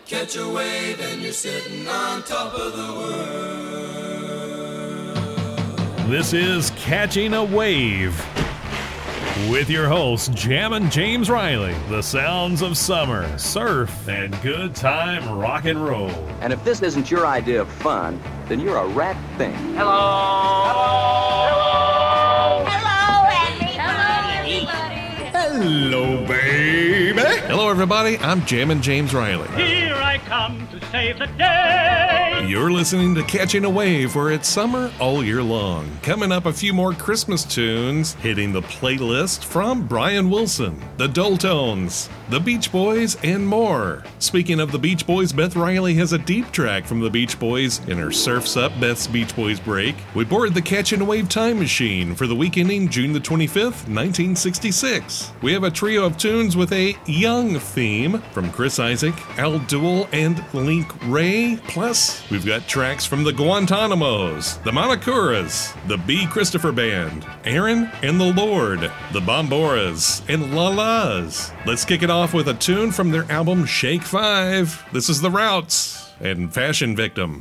Catch a wave and you're sitting on top of the world. This is Catching a Wave with your hosts, Jammin' James Riley, the sounds of summer, surf, and good time rock and roll. And if this isn't your idea of fun, then you're a rat thing. Hello, baby. Hello, everybody. I'm Jammin' James Riley. Here I come to save the day. You're listening to Catching a Wave, where it's summer all year long. Coming up, a few more Christmas tunes hitting the playlist from Brian Wilson, the Dultones, the Beach Boys, and more. Speaking of the Beach Boys, Beth Riley has a deep track from the Beach Boys in her Surf's Up Beth's Beach Boys break. We board the Catching a Wave time machine for the week ending June the 25th, 1966. We have a trio of tunes with a young theme from Chris Isaak, Al Duell, and Link Ray. Plus, we've got tracks from the Guantanamos, the Manacuras, the B. Christopher Band, Aaron and the Lord, the Bomboras, and La Las. Let's kick it off with a tune from their album Shake 5. This is The Routes and Fashion Victim.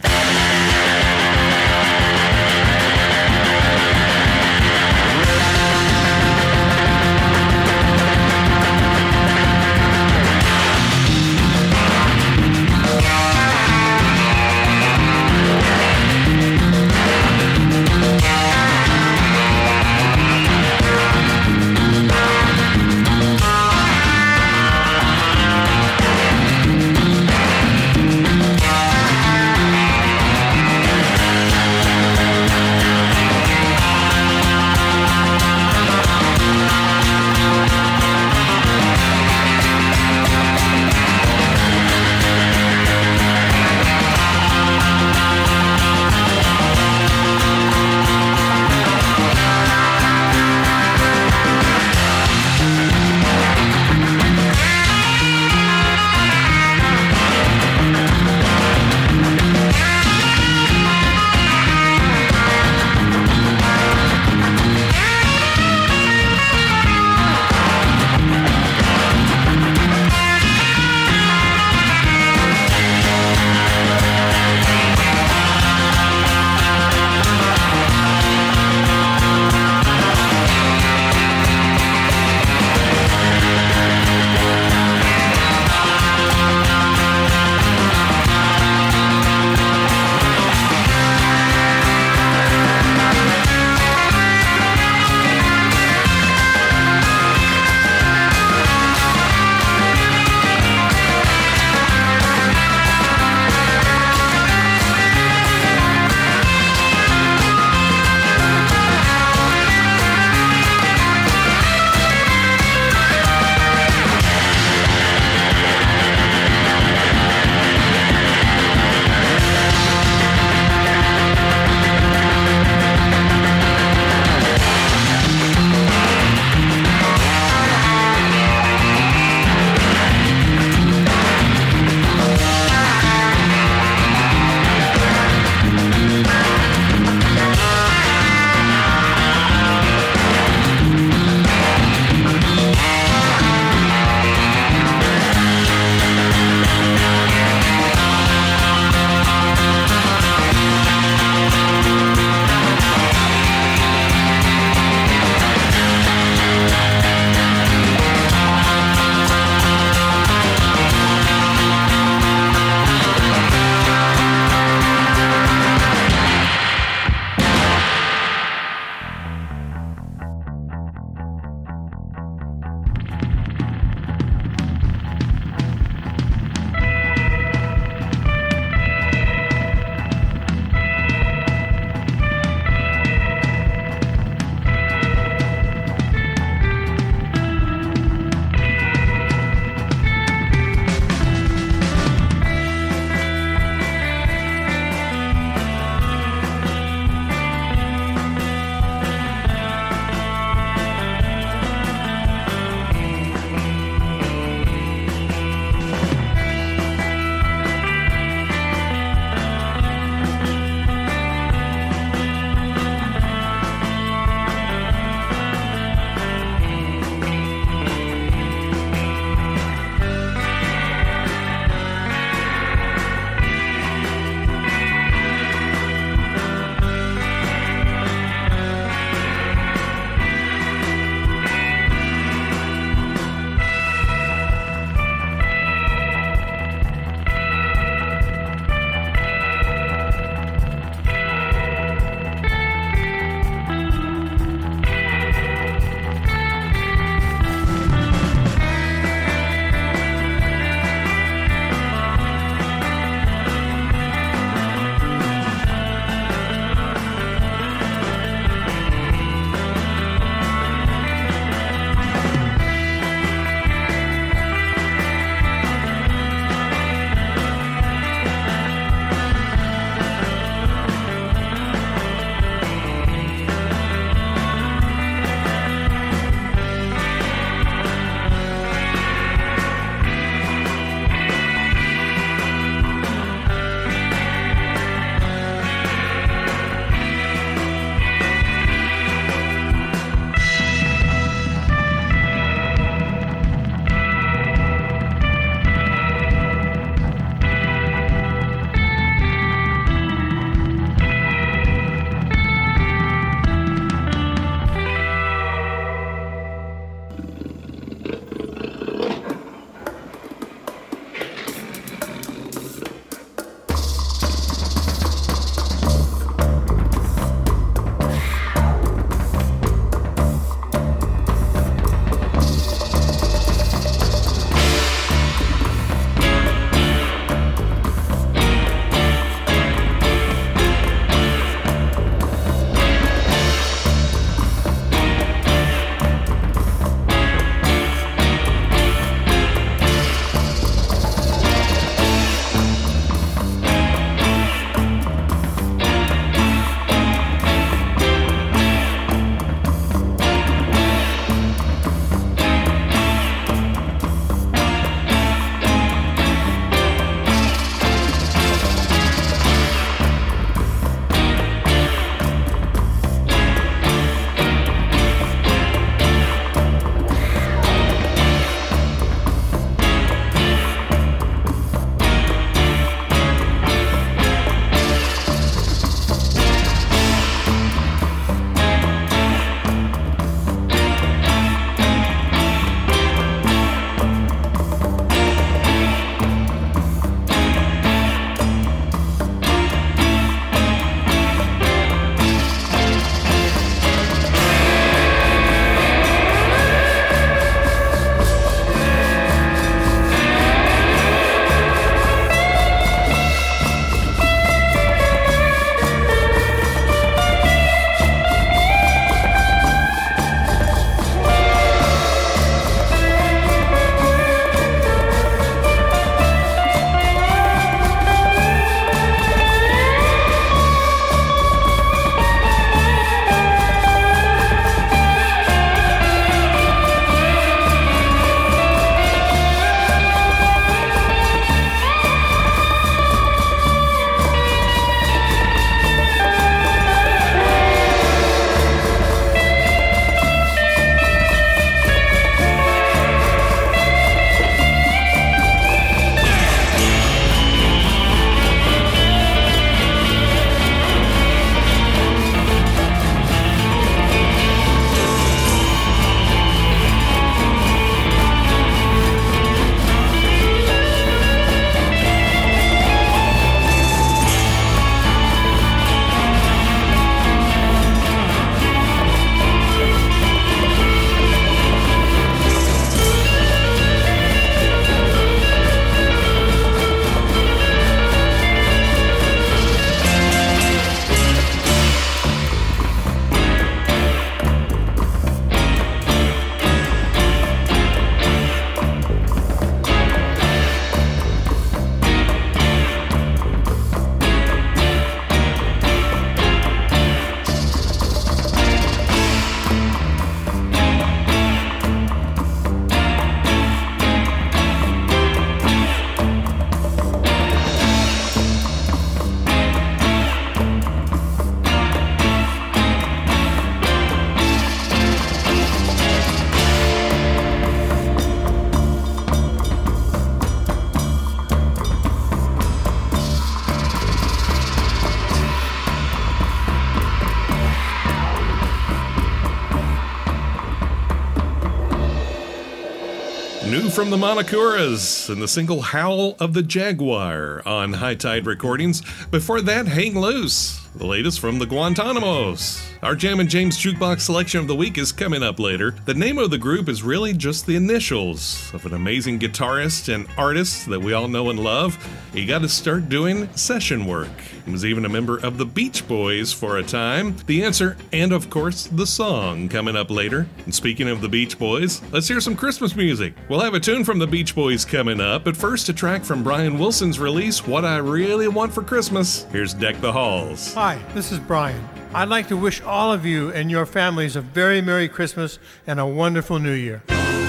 from the Monocuras and the single Howl of the Jaguar on High Tide Recordings. Before that, Hang Loose, the latest from the Guantanamos. Our Jammin' James Jukebox selection of the week is coming up later. The name of the group is really just the initials of an amazing guitarist and artist that we all know and love. He got to start doing session work. He was even a member of the Beach Boys for a time. The answer, and of course, the song coming up later. And speaking of the Beach Boys, let's hear some Christmas music. We'll have a tune from the Beach Boys coming up, but first a track from Brian Wilson's release, What I Really Want for Christmas. Here's Deck the Halls. Hi, this is Brian. I'd like to wish all of you and your families a very Merry Christmas and a wonderful New Year.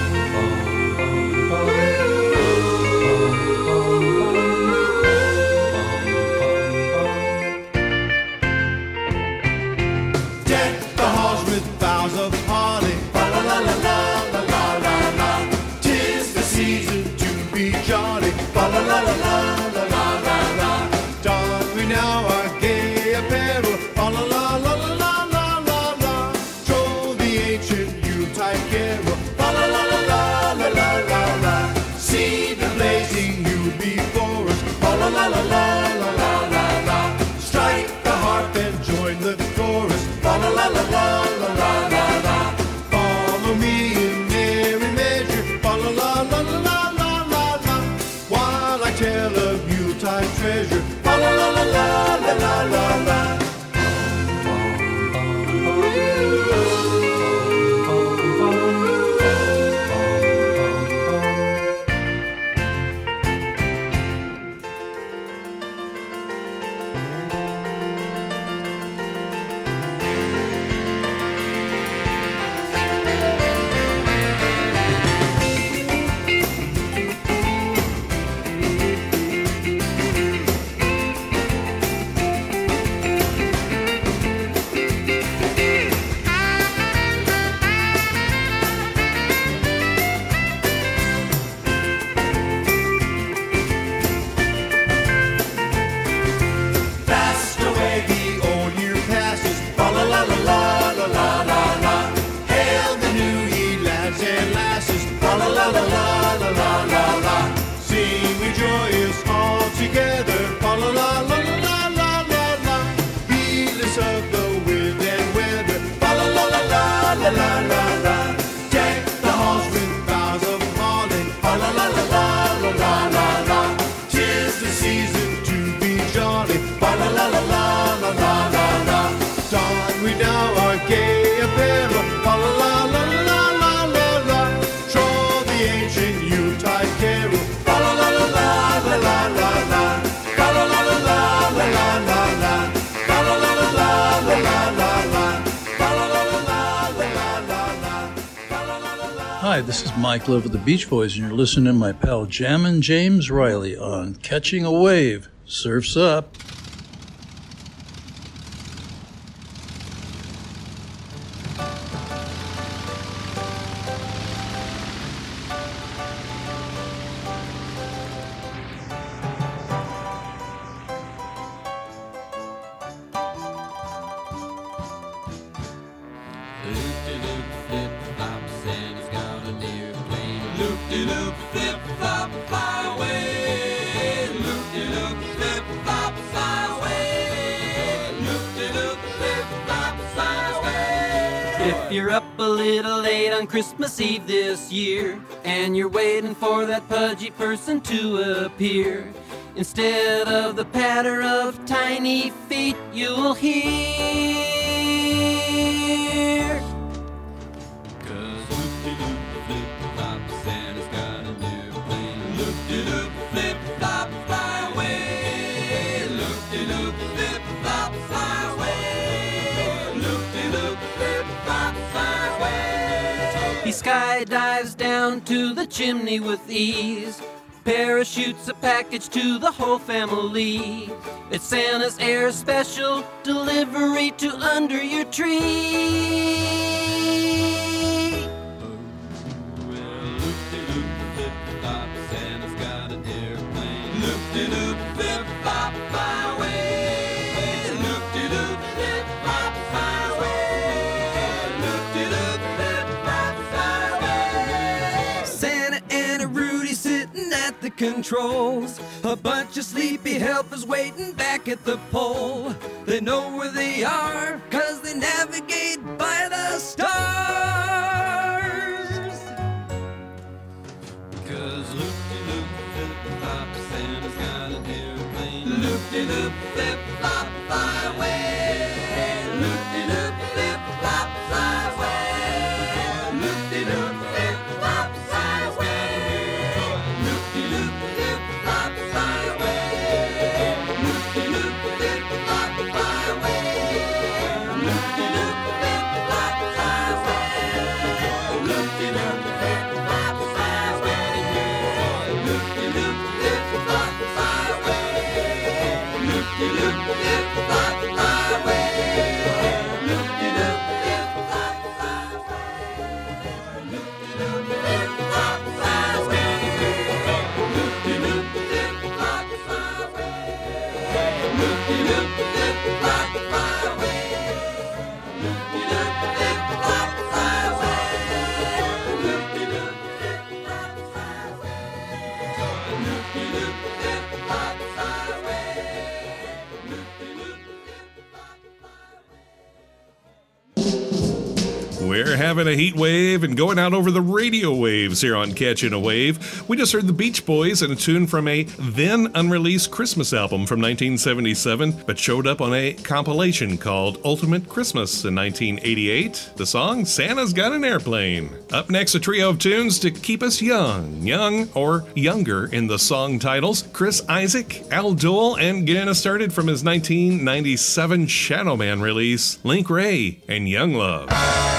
Deck the halls with boughs of holly, la la la la la la la la la. 'Tis the season to be jolly, la la la la la la la la la. Don we now our gay apparel, la la la la la la la la. Troll the ancient Yuletide carol, la la la la la la la la la. See the blazing Yule before us, la la la la la la la la la. Strike the harp and join the chorus, la la la la la la la la la. Follow me in merry measure, la la la la la la la la la. While I tell of Yuletide treasure, la la la la la la la la la. Fast away the old year passes, la la la la la la la la la. Hail the new ye lads and lasses, la la la la la la la la la. Sing we joyous all together, la la la la la la la la. Heedless of the wind and weather, la la la la la la la la la. Deck the halls with boughs of holly, la la la la la la la la la. 'Tis the season to be jolly, la la la la la la la la la. Don we now our gay apparel, la la la la la la la la. Troll the ancient Yuletide carol, la la la la la la la la la. La la la la la la la la la. La la la la la la la la la. La la la la la la la la la. La la la la la. Hi, this is Mike Love of the Beach Boys, and you're listening to my pal Jammin' James Riley on Catching a Wave. Surf's up. Loop-de-loop, flip-flop, Santa's got a deer plane. Loop-de-loop, flip-flop, fly away. Loop-de-loop, flip-flop, fly away. Loop-de-loop, flip-flop, fly away. If you're up a little late on Christmas Eve this year, and you're waiting for that pudgy person to appear, instead of the patter of tiny feet, you'll hear. 'Cause loop-de-loop, flip-flop, Santa's got a deer plane. Loop-de-loop, flip-flop, fly away. Loop-de-loop, flip-flop, fly away. Loop-de-loop, flip-flop, fly away. He skydives down to the chimney with ease, parachutes a package to the whole family. It's Santa's Air Special delivery to under your tree. Well, loop-de-loop, flip-flop, Santa's got a deer plane. Loop-de-loop, flip-flop, fly away. Loop-de-loop, flip-flop, fly away. Loop-de-loop, flip-flop, fly away. Santa and a controls. A bunch of sleepy helpers waiting back at the pole. They know where they are, 'cause they navigate by the stars. 'Cause loop-de-loop, flip-flop, Santa's got an airplane. Loop-de-loop, flip-flop, fly away. Loop-de-loop, flip-flop, fly away. Loop-de-loop, flip-flop, fly away. Loop-de-loop, flip-flop, fly away. Loop-de-loop, flip-flop, fly away. Loop-de-loop, flip-flop, fly away. Loop-de-loop, flip-flop, fly away. Loop-de-loop, flip-flop, fly away. Loop-de-loop, flip-flop, fly away. Loop-de-loop, flip-flop, fly away. Loop-de-loop, flip-flop, fly away. Loop-de-loop, flip-flop, fly away. Loop-de-loop, flip-flop, fly away. Loop-de-loop, flip-flop, fly away. Loop-de-loop, flip-flop, fly away. Loop-de-loop, flip-flop, fly away. Loop-de-loop, flip-flop, fly away. We're having a heat wave and going out over the radio waves here on Catching a Wave. We just heard the Beach Boys and a tune from a then unreleased Christmas album from 1977, but showed up on a compilation called Ultimate Christmas in 1988. The song Santa's Got an Airplane. Up next, a trio of tunes to keep us young or younger in the song titles. Chris Isaak, Al Dole, and getting us started from his 1997 Shadow Man release, Link Wray and Young Love.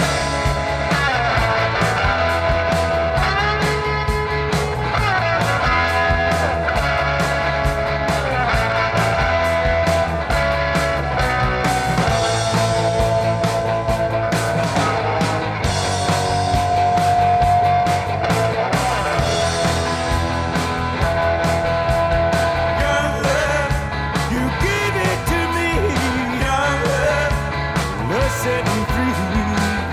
You give it to me, young love, setting free.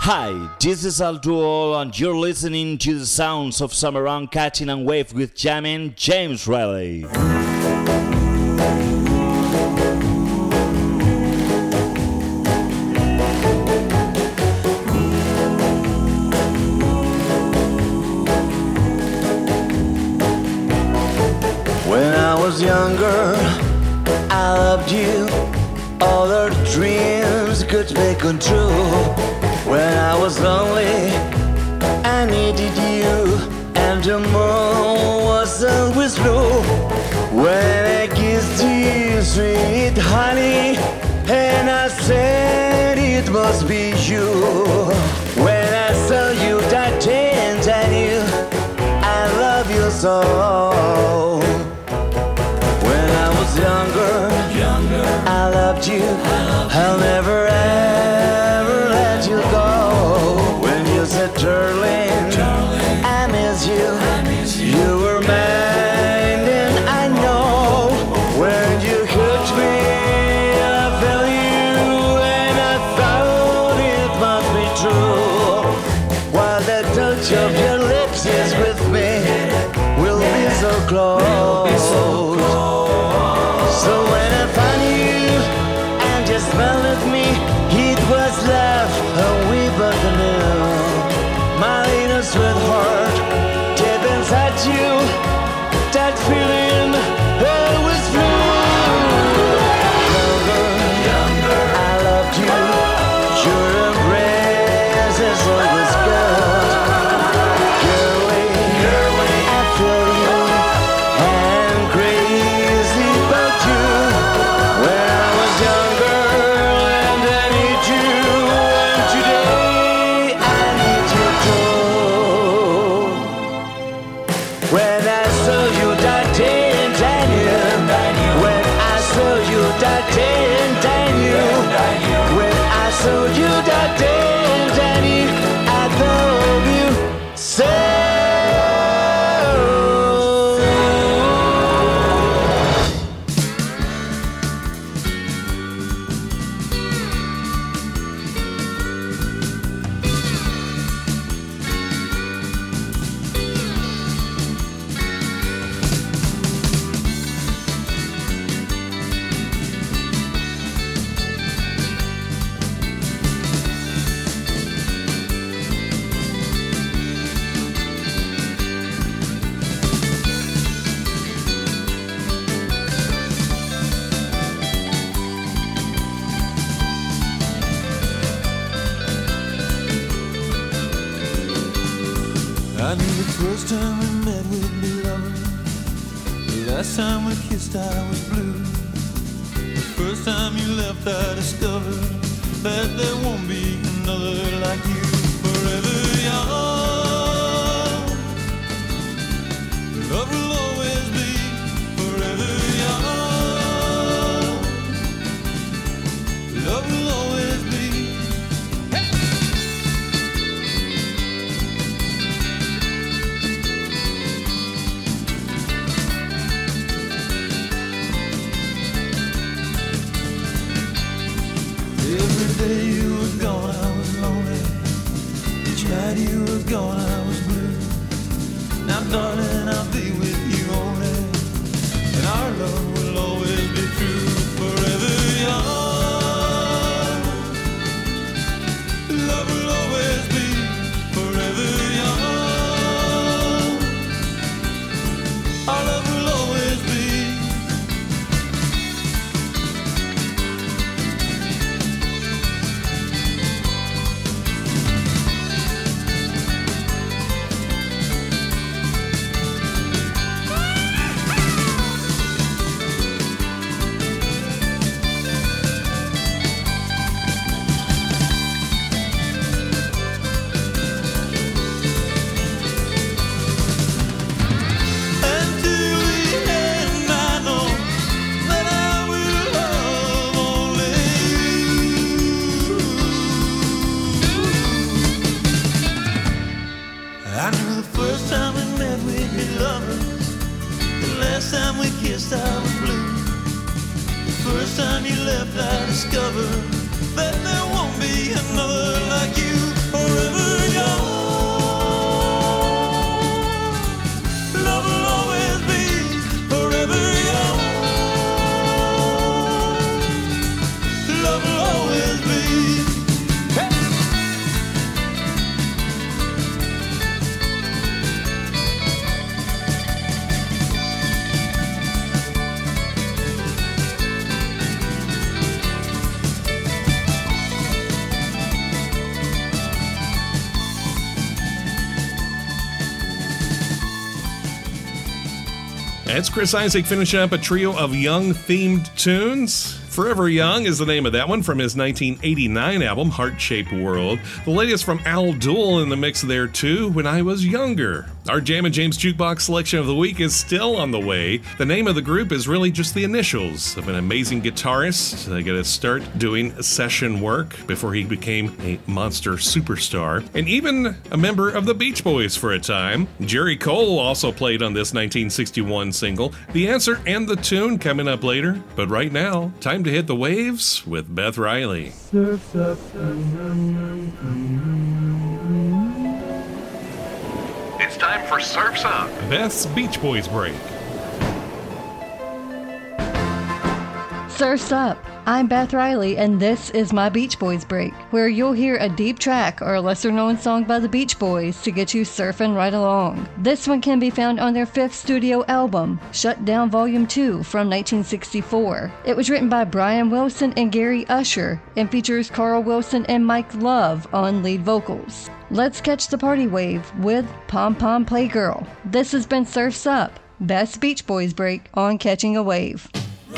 Hi, this is Alduol, and you're listening to the sounds of summer on Catching and Wave with Jammin' James Riley. When I was younger, I loved you. All our dreams could be come true. When I was lonely, I needed you, and the moon was always blue. When I kissed you, sweet honey, and I said it must be you. When I saw you that day, and I knew I love you so. When I was younger, I loved you. I'll never ever let you go. When you said, darling, I miss you. You were mine, and I know. When you hurt me, I felt you, and I thought it must be true. While the touch of your lips is with me, we'll be so close. So when I found you and you smiled at me, it was love, and we both knew. My little sweetheart, deep inside you, that feeling always flew. Younger, I loved you. Your embrace is always good. Girlie, I feel you, and crazy about you. When I was younger and I need you, and today I need you too. When I saw you that day and I knew. When I saw you that day and I knew. When I saw you that day and I knew I love you so. I knew the first time we met we'd be lovers. The last time we kissed I was blue. The first time you left I discovered that there won't be another like you. Forever young, love will always be forever young. Love will always be. Every day you were gone, I was lonely. Each night you were gone, I was blue. Now, darling, I'll be with you only, and our love will always be true. Forever young, love will always be forever young. Our love will always be. I knew the first time we met we'd be lovers. The last time we kissed I was blue. The first time you left I discovered that there won't be another like you. It's Chris Isaak finishing up a trio of Young-themed tunes. Forever Young is the name of that one from his 1989 album, Heart-Shaped World. The latest from Al Duell in the mix there, too, When I Was Younger. Our Jammin' James Jukebox selection of the week is still on the way. The name of the group is really just the initials of an amazing guitarist. They got to start doing session work before he became a monster superstar. And even a member of the Beach Boys for a time. Jerry Cole also played on this 1961 single. The answer and the tune coming up later. But right now, time to hit the waves with Beth Riley. Surf's up. It's time for Surf's Up, Beth's Beach Boys break. Surf's Up. I'm Beth Riley, and this is my Beach Boys break, where you'll hear a deep track or a lesser-known song by the Beach Boys to get you surfing right along. This one can be found on their 5th studio album, Shut Down Volume 2 from 1964. It was written by Brian Wilson and Gary Usher, and features Carl Wilson and Mike Love on lead vocals. Let's catch the party wave with Pom Pom Playgirl. This has been Surf's Up, Best Beach Boys break on Catching a Wave.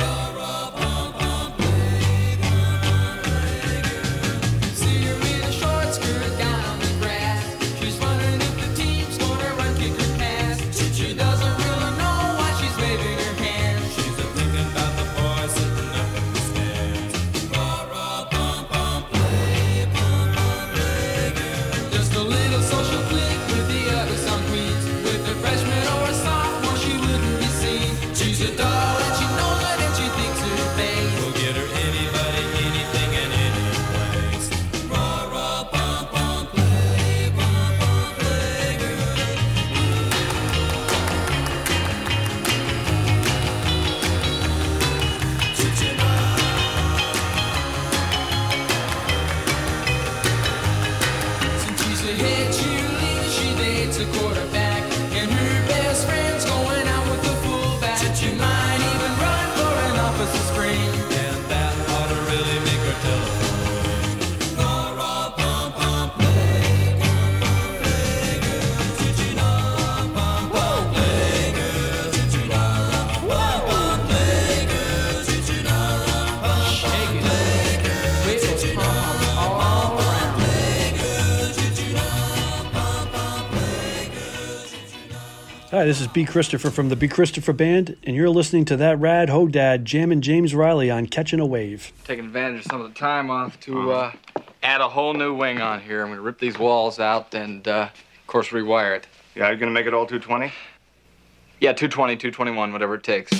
Hi, this is B. Christopher from the B. Christopher Band, and you're listening to That Rad Ho Dad Jammin' James Riley on Catching a Wave. Taking advantage of some of the time off to add a whole new wing on here. I'm going to rip these walls out and, of course, rewire it. Yeah, you're going to make it all 220? Yeah, 220, 221, whatever it takes.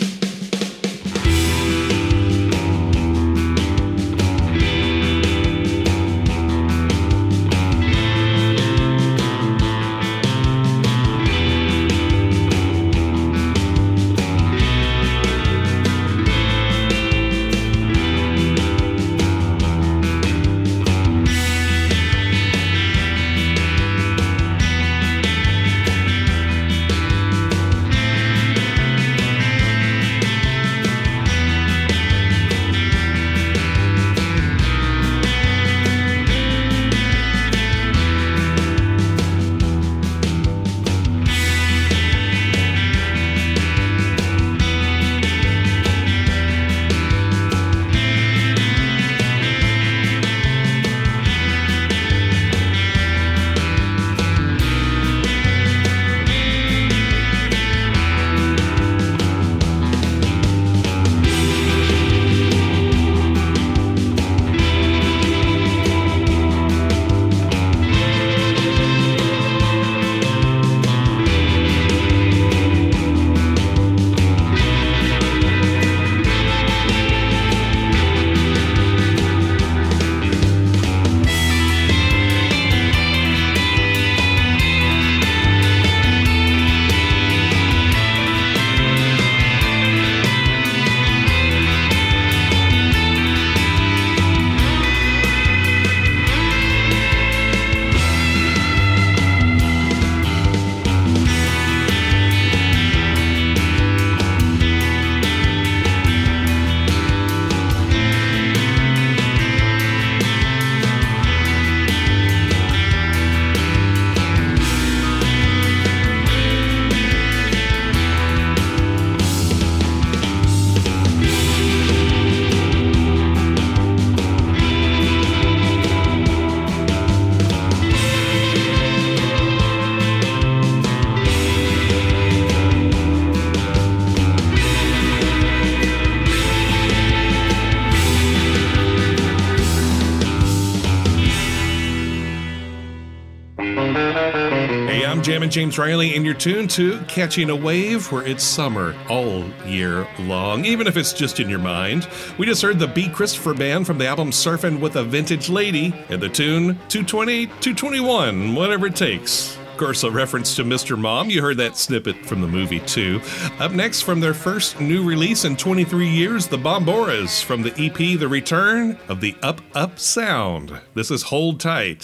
Hey, I'm Jammin' James Riley, and you're tuned to Catching a Wave, where it's summer all year long, even if it's just in your mind. We just heard the B. Christopher Band from the album Surfin' with a Vintage Lady, and the tune 220, 221, whatever it takes. Of course, a reference to Mr. Mom. You heard that snippet from the movie, too. Up next, from their first new release in 23 years, the Bomboras, from the EP The Return of the Up Up Sound. This is Hold Tight.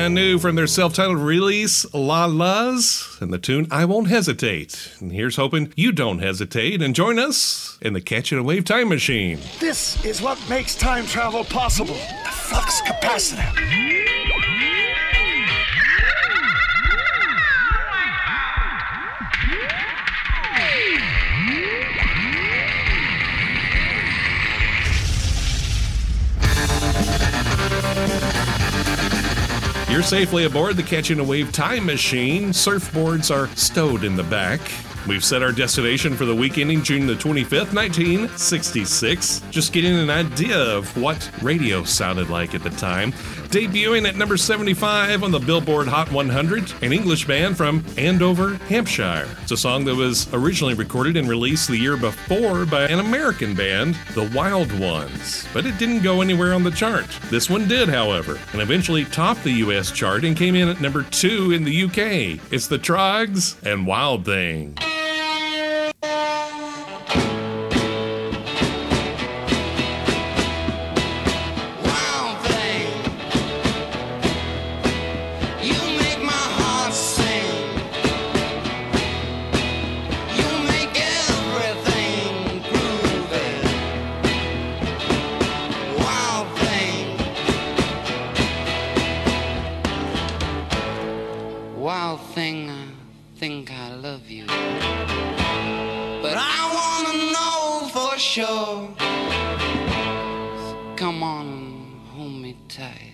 brand new from their self-titled release, La La's, and the tune I Won't Hesitate. And here's hoping you don't hesitate and join us in the Catching a Wave Time Machine. This is what makes time travel possible. The flux capacitor. You're safely aboard the Catching a Wave Time Machine. Surfboards are stowed in the back. We've set our destination for the week ending June the 25th, 1966. Just getting an idea of what radio sounded like at the time. Debuting at number 75 on the Billboard Hot 100, an English band from Andover, Hampshire. It's a song that was originally recorded and released the year before by an American band, The Wild Ones. But it didn't go anywhere on the chart. This one did, however, and eventually topped the US chart and came in at number 2 in the UK. It's the Troggs and Wild Thing. Wild thing, I think I love you, but I wanna know for sure. So come on and hold me tight.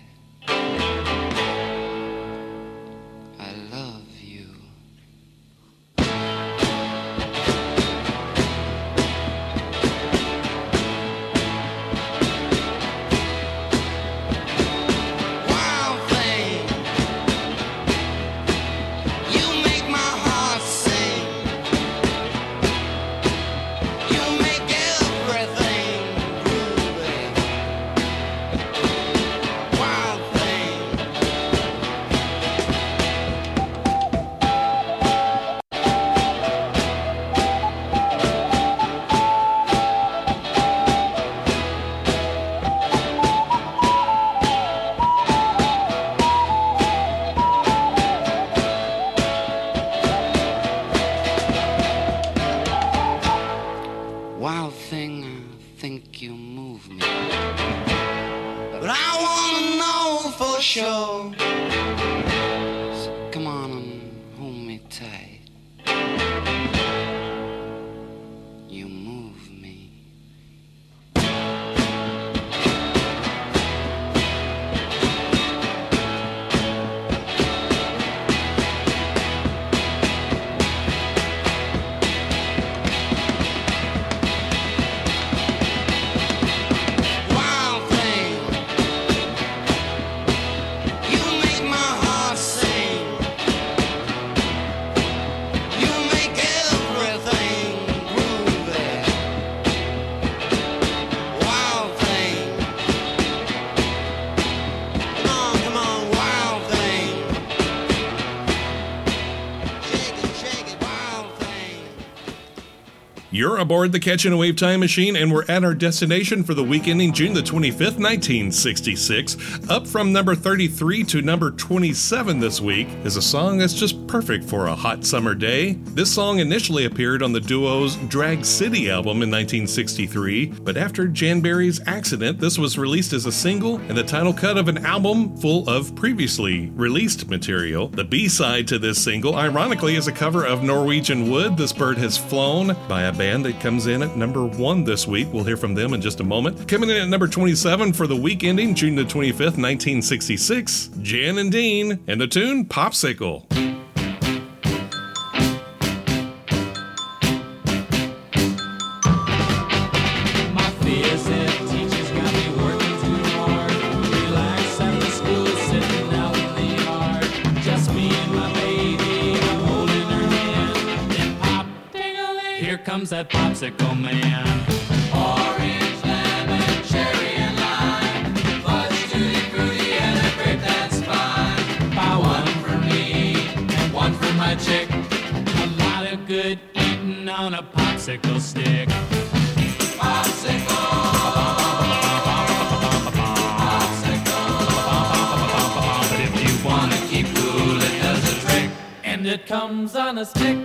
I love you. Wild thing, I think you move me, but I wanna know for sure. So come on and hold me tight. You move me. You're aboard the Catching a Wave Time Machine, and we're at our destination for the week ending June the 25th, 1966. Up from number 33 to number 27 this week is a song that's just perfect for a hot summer day. This song initially appeared on the duo's Drag City album in 1963, but after Jan Berry's accident, this was released as a single and the title cut of an album full of previously released material. The B-side to this single, ironically, is a cover of Norwegian Wood, This Bird Has Flown, by a band that comes in at number 1 this week. We'll hear from them in just a moment. Coming in at number 27 for the week ending June the 25th, 1966, Jan and Dean, and the tune Popsicle. Comes that popsicle man. Orange, lemon, cherry, and lime. Fudge, tutti frutti, and a grape that's fine. Buy one for me and one for my chick. A lot of good eating on a popsicle stick. Popsicle. Popsicle. But if you want comes on a stick.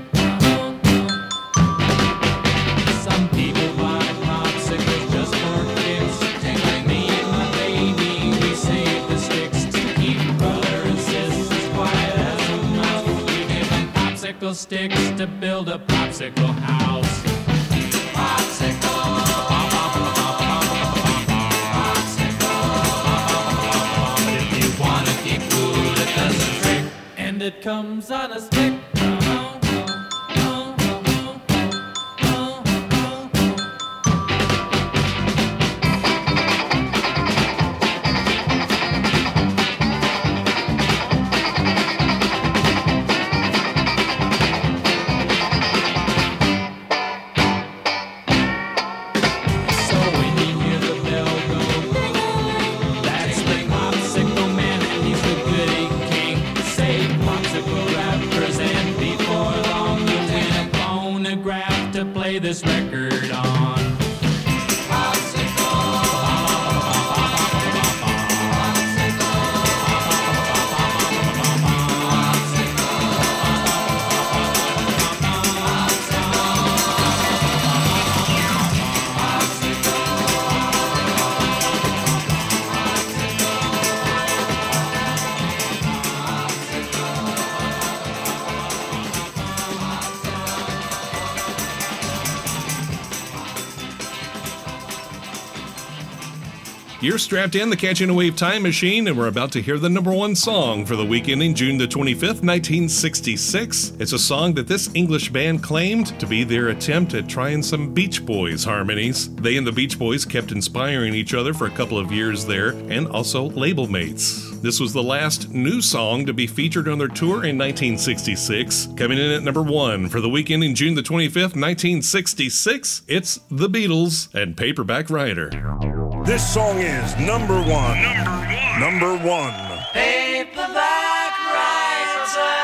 Some people buy popsicles just for kicks. Me and my baby, we save the sticks to keep brother and sisters quiet as a mouse. We give them popsicle sticks to build a popsicle house. Popsicle. And it comes on a stick. This record on. You're strapped in the Catching a Wave time machine, and we're about to hear the number one song for the week ending June the 25th, 1966. It's a song that this English band claimed to be their attempt at trying some Beach Boys harmonies. They and the Beach Boys kept inspiring each other for a couple of years there, and also label mates. This was the last new song to be featured on their tour in 1966. Coming in at number one for the week ending June the 25th, 1966, it's The Beatles and Paperback Writer. This song is number one. Number one. Paperback writer.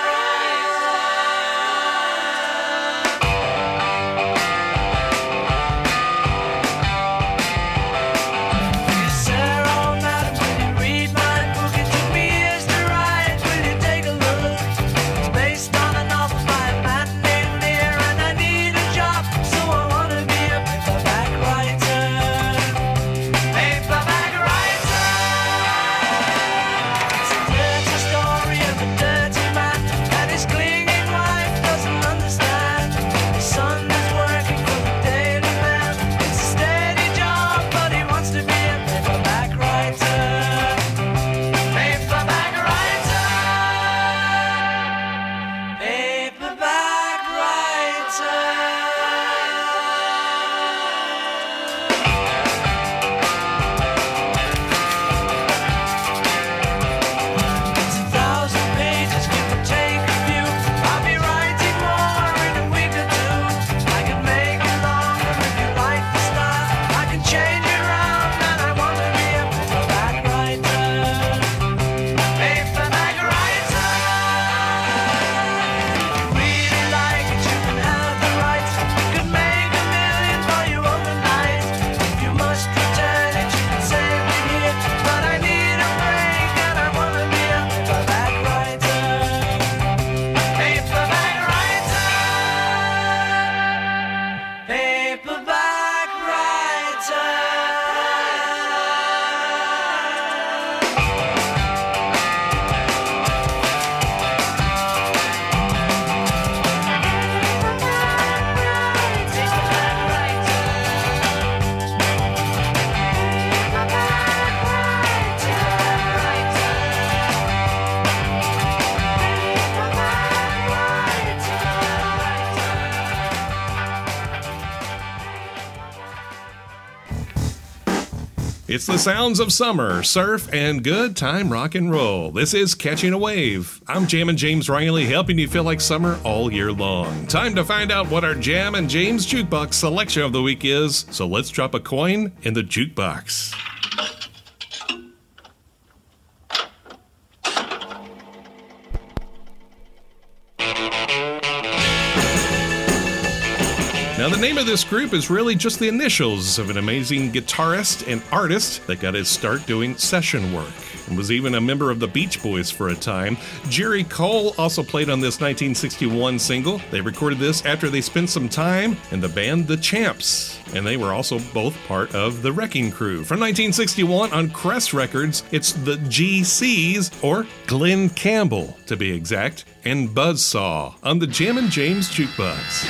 It's the sounds of summer, surf, and good time rock and roll. This is Catching a Wave. I'm Jammin' James Riley, helping you feel like summer all year long. Time to find out what our Jammin' James Jukebox selection of the week is, so let's drop a coin in the jukebox. Now Now, the name of this group is really just the initials of an amazing guitarist and artist that got his start doing session work and was even a member of the Beach Boys for a time. Jerry Cole also played on this 1961 single. They recorded this after they spent some time in the band The Champs, and they were also both part of the Wrecking Crew. From 1961 on Crest Records, it's the GCs, or Glenn Campbell to be exact, and Buzzsaw on the Jammin' James Jukebox.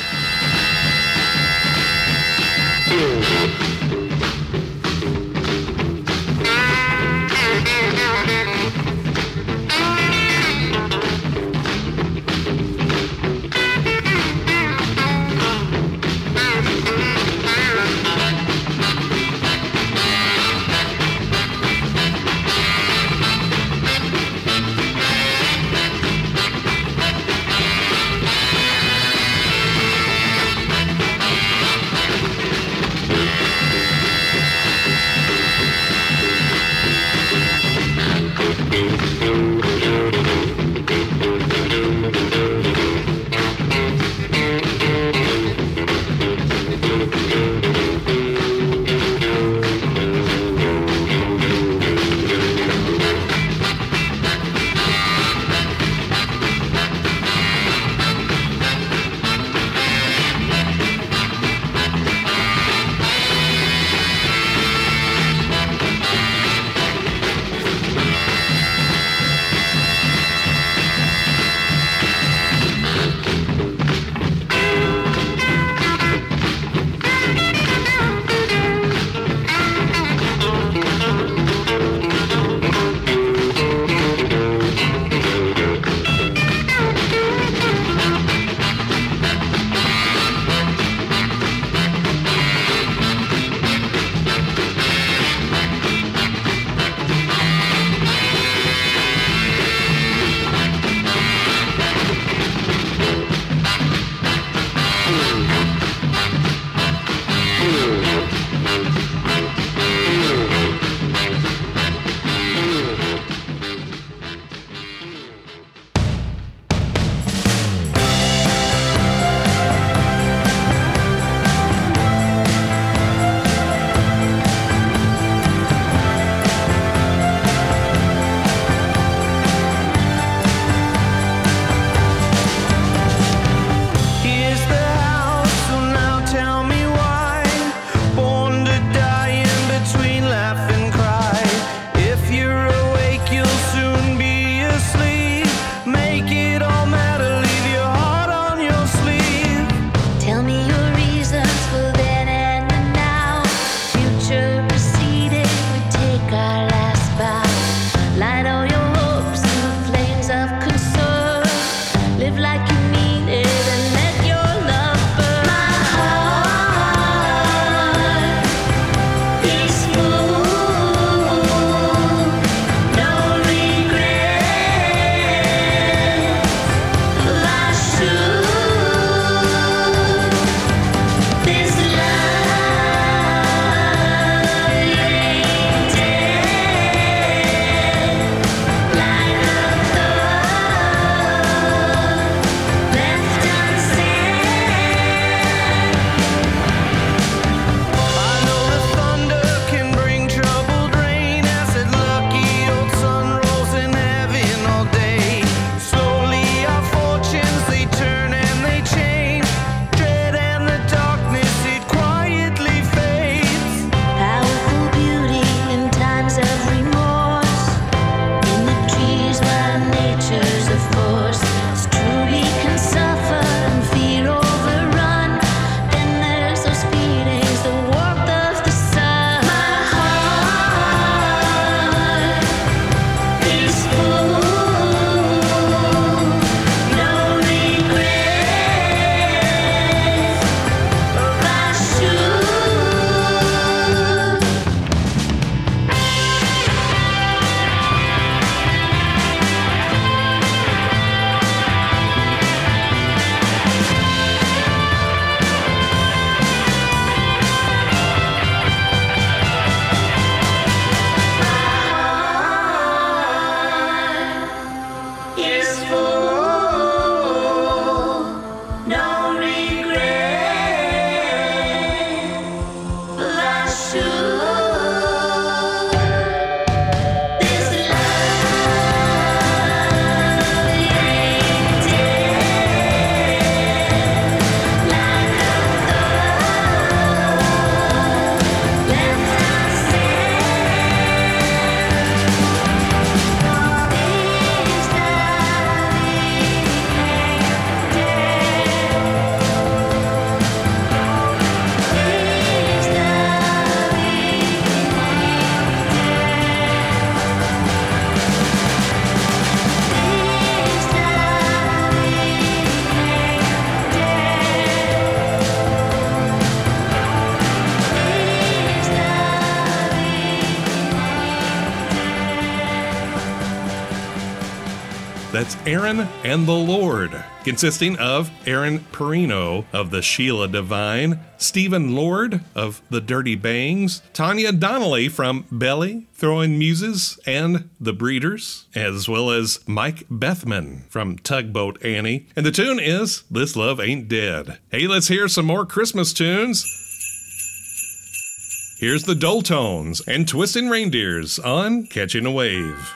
That's Aaron and the Lord, consisting of Aaron Perino of the Sheila Divine, Stephen Lord of the Dirty Bangs, Tanya Donnelly from Belly, Throwing Muses, and The Breeders, as well as Mike Bethman from Tugboat Annie. And the tune is This Love Ain't Dead. Hey, let's hear some more Christmas tunes. Here's the Doltones and Twisting Reindeers on Catching a Wave.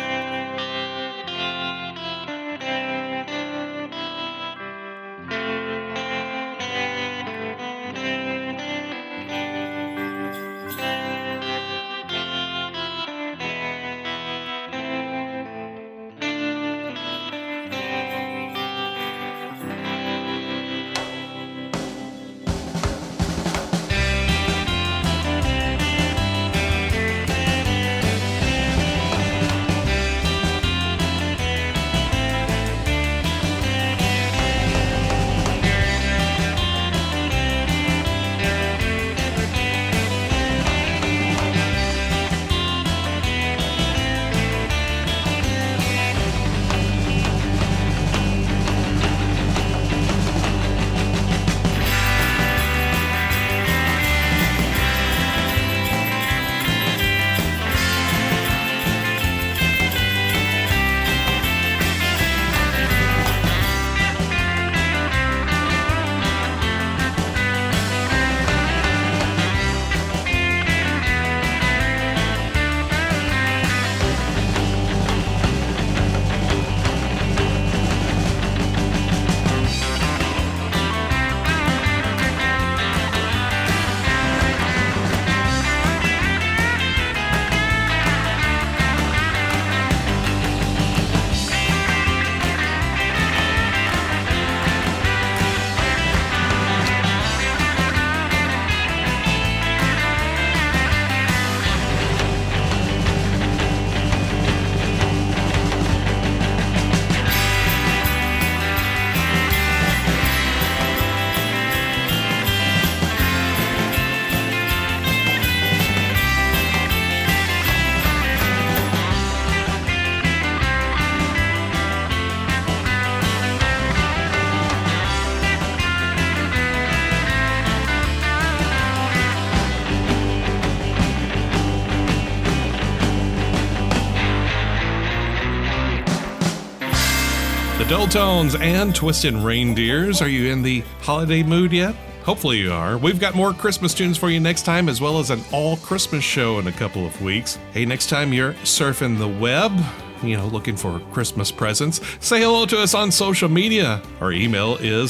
Doltones and Twistin' Reindeers. Are you in the holiday mood yet? Hopefully you are. We've got more Christmas tunes for you next time, as well as an all-Christmas show in a couple of weeks. Hey, next time you're surfing the web, looking for Christmas presents, say hello to us on social media. Our email is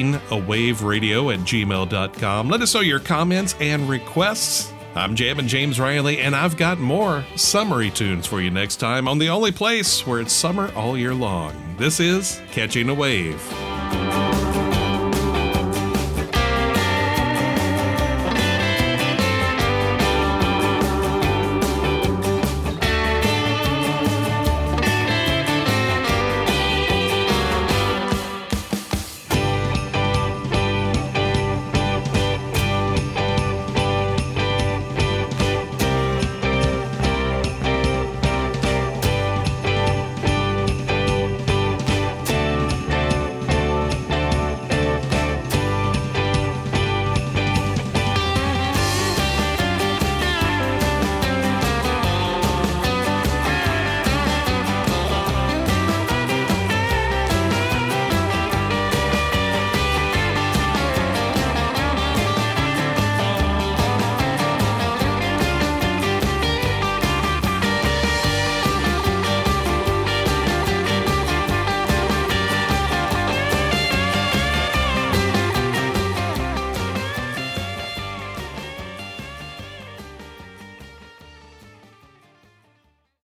catchingawaveradio@gmail.com. Let us know your comments and requests. I'm Jammin' James Riley, and I've got more summery tunes for you next time on the only place where it's summer all year long. This is Catching a Wave.